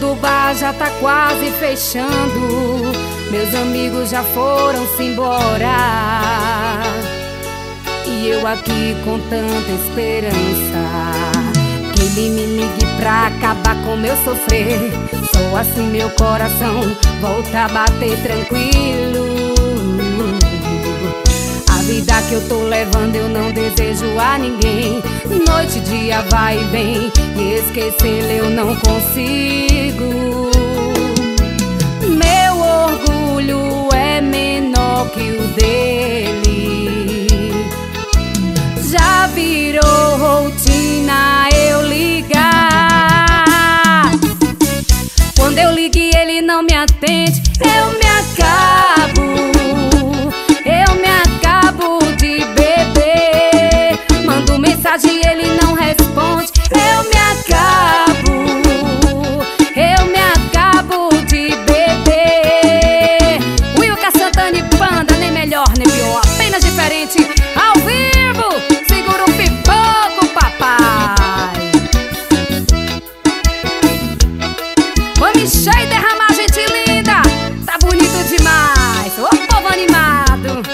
do bar já tá quase fechando, meus amigos já foram-se embora, e eu aqui com tanta esperança que ele me ligue pra acabar com meu sofrer. Só assim meu coração volta a bater tranquilo. A vida que eu tô levando eu não desejo a ninguém. Noite e dia vai e vem, e esquecê-lo eu não consigo. Meu orgulho é menor que o dele. Já virou rotina eu ligar. Quando eu ligo e ele não me atende, eu me acabo. Eu me acabo de beber. Mando mensagem e ele não responde, eu me acabo. Eu me acabo de beber. Wilka Santana e Panda, nem melhor nem pior, apenas diferente. Ao vivo, segura o pipoco, papai. Vamos encher e derramar, gente linda. Tá bonito demais, ô povo animado.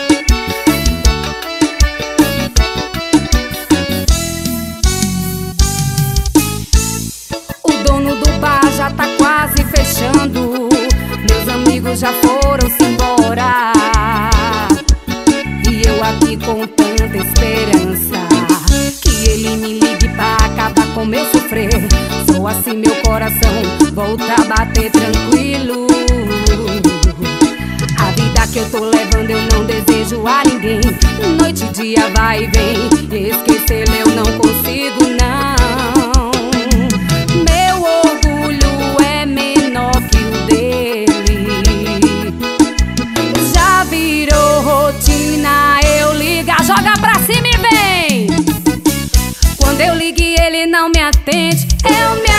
O dono do bar já tá quase fechando, meus amigos já foram-se embora, e eu aqui com tanta esperança que ele me ligue pra acabar com meu sofrer. Só assim meu coração volta a bater tranquilo. A vida que eu tô levando eu não desejo a ninguém. Noite e dia vai e vem, e esquecê-lo eu não consigo não. Meu orgulho é menor que o dele. Já virou rotina eu ligar. Joga pra cima e vem. Quando eu ligo e ele não me atende, eu me